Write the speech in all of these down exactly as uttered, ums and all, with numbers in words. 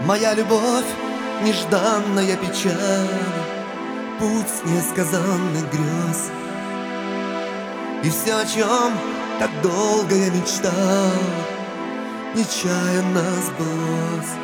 Моя любовь, нежданная печаль, путь несказанных грез. И все, о чем так долго я мечтал, нечаянно сбылось.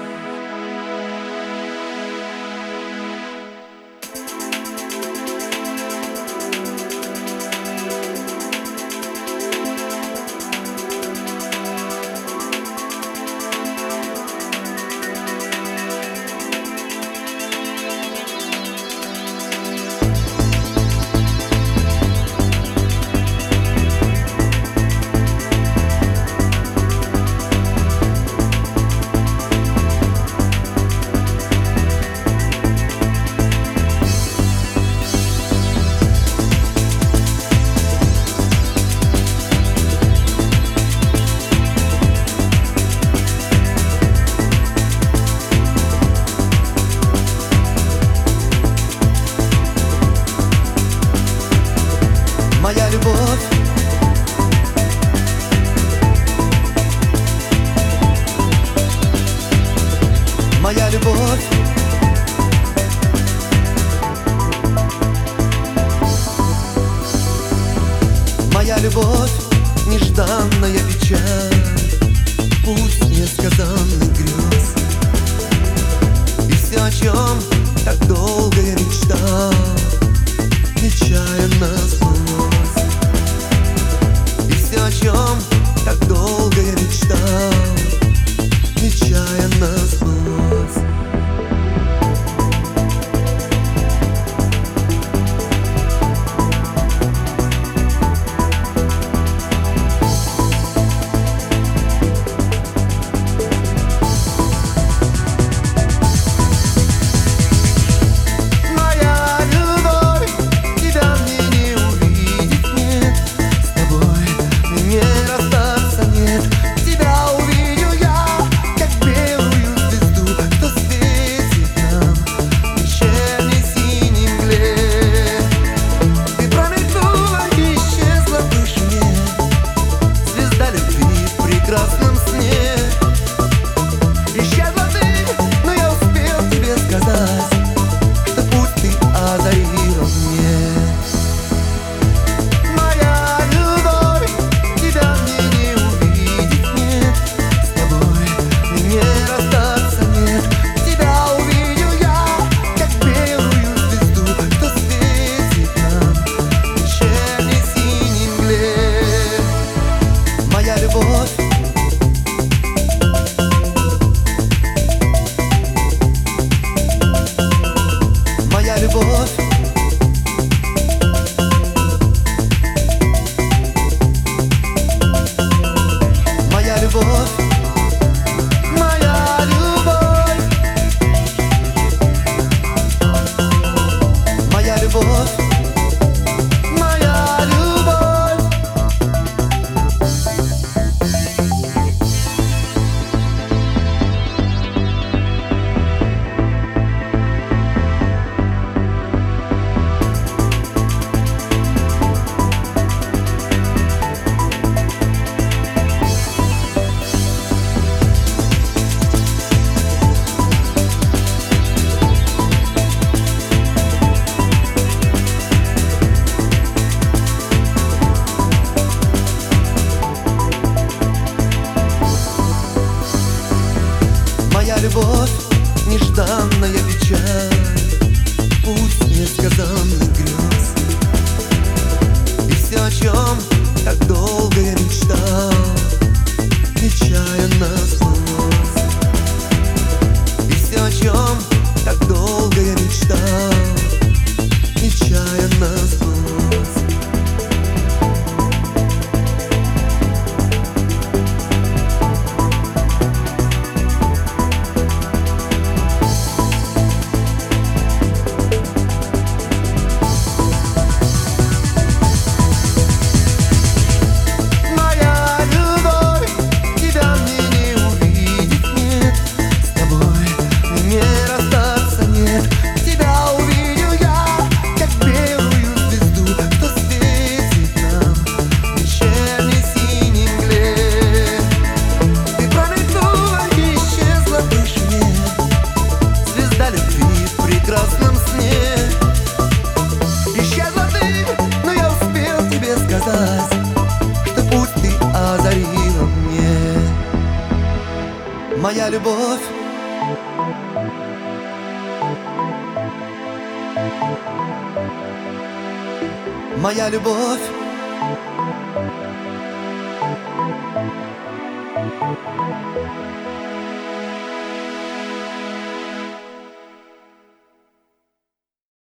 Моя любовь, моя любовь, моя любовь, нежданная печаль, путь несказанных грез. И все, о чем так долго я мечтал, нечаянно сбылось. И все, о чем так долго я мечтал, нечаянно сбылось. Моя любовь, нежданная печаль, путь несказанных грез. И все, о чем так долго я мечтал, нечаянно сбылось. И все, о чем так долго я мечтал, нечаянно сбылось. Моя любовь, тебя мне не увидеть. казалось, что путь ты озарила мне. Моя любовь, моя любовь,